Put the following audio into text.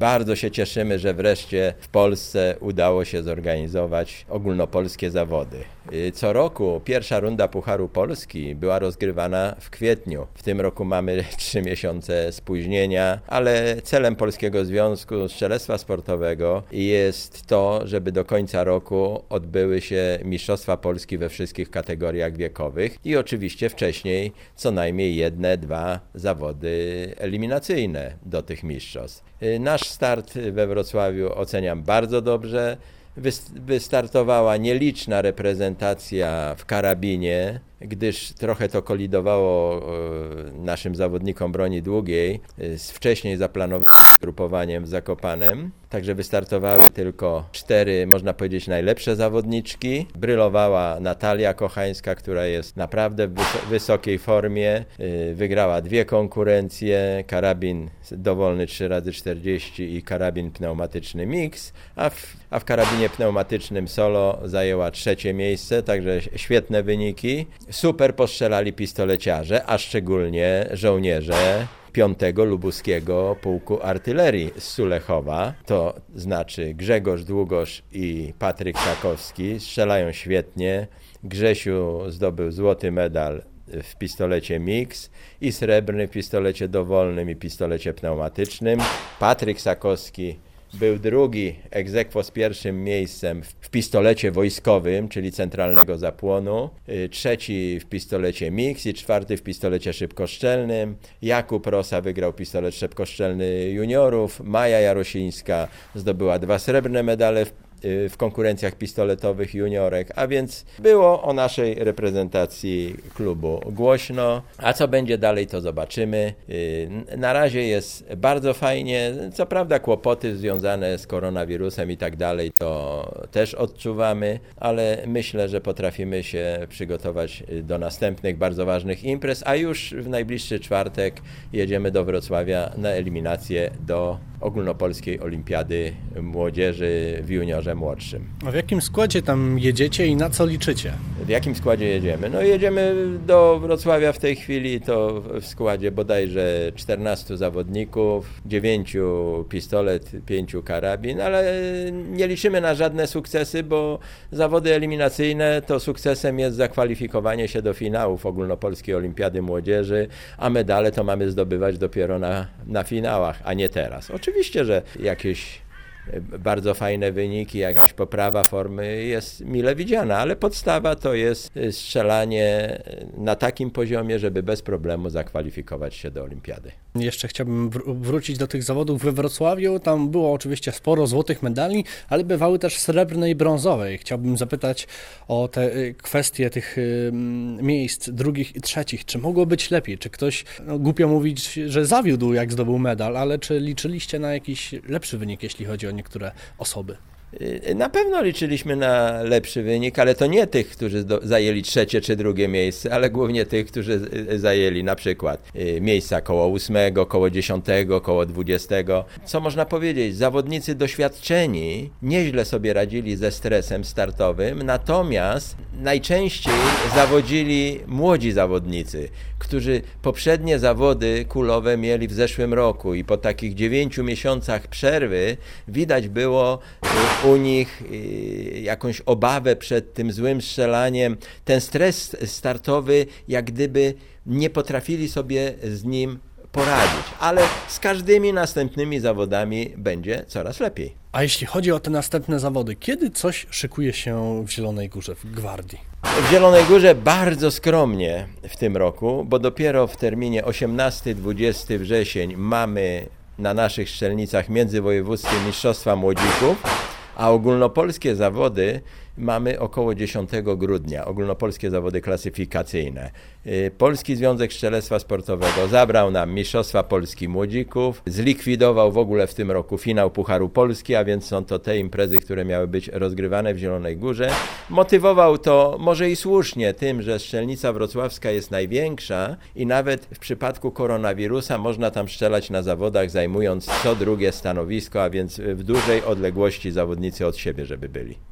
bardzo się cieszymy, że wreszcie w Polsce udało się zorganizować ogólnopolskie zawody. Co roku pierwsza runda Pucharu Polski była rozgrywana w kwietniu. W tym roku mamy 3 miesiące spóźnienia, ale celem Polskiego Związku Strzelectwa Sportowego jest to, żeby do końca roku odbyły się Mistrzostwa Polski we wszystkich kategoriach wiekowych i oczywiście wcześniej co najmniej 1-2 zawody eliminacyjne do tych mistrzostw. Nasz start we Wrocławiu oceniam bardzo dobrze. Wystartowała nieliczna reprezentacja w karabinie, gdyż trochę to kolidowało naszym zawodnikom broni długiej z wcześniej zaplanowanym grupowaniem w Zakopanem. Także wystartowały tylko 4, można powiedzieć, najlepsze zawodniczki. Brylowała Natalia Kochańska, która jest naprawdę w wysokiej formie. Wygrała 2 konkurencje, karabin dowolny 3x40 i karabin pneumatyczny mix, a w karabinie pneumatycznym solo zajęła 3. miejsce, także świetne wyniki. Super postrzelali pistoleciarze, a szczególnie żołnierze 5. Lubuskiego Pułku Artylerii z Sulechowa, to znaczy Grzegorz Długosz i Patryk Sakowski, strzelają świetnie. Grzesiu zdobył złoty medal w pistolecie mix i srebrny w pistolecie dowolnym i pistolecie pneumatycznym. Patryk Sakowski był drugi ex aequo z 1. miejscem w pistolecie wojskowym, czyli centralnego zapłonu, 3. w pistolecie mix i 4. w pistolecie szybkostrzelnym. Jakub Rosa wygrał pistolet szybkostrzelny juniorów. Maja Jarosińska zdobyła 2 srebrne medale w konkurencjach pistoletowych juniorek, a więc było o naszej reprezentacji klubu głośno. A co będzie dalej, to zobaczymy. Na razie jest bardzo fajnie. Co prawda kłopoty związane z koronawirusem i tak dalej, to też odczuwamy, ale myślę, że potrafimy się przygotować do następnych bardzo ważnych imprez, a już w najbliższy czwartek jedziemy do Wrocławia na eliminację do Ogólnopolskiej Olimpiady Młodzieży w juniorze młodszym. A w jakim składzie tam jedziecie i na co liczycie? W jakim składzie jedziemy? No jedziemy do Wrocławia w tej chwili, to w składzie bodajże 14 zawodników, 9 pistolet, 5 karabin, ale nie liczymy na żadne sukcesy, bo zawody eliminacyjne to sukcesem jest zakwalifikowanie się do finałów Ogólnopolskiej Olimpiady Młodzieży, a medale to mamy zdobywać dopiero na finałach, a nie teraz. Oczywiście, że jakieś bardzo fajne wyniki, jakaś poprawa formy jest mile widziana, ale podstawa to jest strzelanie na takim poziomie, żeby bez problemu zakwalifikować się do olimpiady. Jeszcze chciałbym wrócić do tych zawodów we Wrocławiu. Tam było oczywiście sporo złotych medali, ale bywały też srebrne i brązowe. Chciałbym zapytać o te kwestie tych miejsc drugich i trzecich. Czy mogło być lepiej? Czy ktoś, głupio mówić, że zawiódł, jak zdobył medal, ale czy liczyliście na jakiś lepszy wynik, jeśli chodzi o niektóre osoby? Na pewno liczyliśmy na lepszy wynik, ale to nie tych, którzy zajęli 3. czy 2. miejsce, ale głównie tych, którzy zajęli na przykład miejsca koło 8, koło 10, koło 20. Co można powiedzieć? Zawodnicy doświadczeni nieźle sobie radzili ze stresem startowym, natomiast najczęściej zawodzili młodzi zawodnicy, którzy poprzednie zawody kulowe mieli w zeszłym roku i po takich 9 miesiącach przerwy widać było u nich jakąś obawę przed tym złym strzelaniem. Ten stres startowy, jak gdyby nie potrafili sobie z nim poradzić, ale z każdymi następnymi zawodami będzie coraz lepiej. A jeśli chodzi o te następne zawody, kiedy coś szykuje się w Zielonej Górze, w Gwardii? W Zielonej Górze bardzo skromnie w tym roku, bo dopiero w terminie 18-20 wrzesień mamy na naszych strzelnicach międzywojewódzkie mistrzostwa młodzików, a ogólnopolskie zawody mamy około 10 grudnia, ogólnopolskie zawody klasyfikacyjne. Polski Związek Strzelectwa Sportowego zabrał nam Mistrzostwa Polski Młodzików, zlikwidował w ogóle w tym roku finał Pucharu Polski, a więc są to te imprezy, które miały być rozgrywane w Zielonej Górze. Motywował to może i słusznie tym, że strzelnica wrocławska jest największa i nawet w przypadku koronawirusa można tam strzelać na zawodach, zajmując co drugie stanowisko, a więc w dużej odległości zawodnicy od siebie, żeby byli.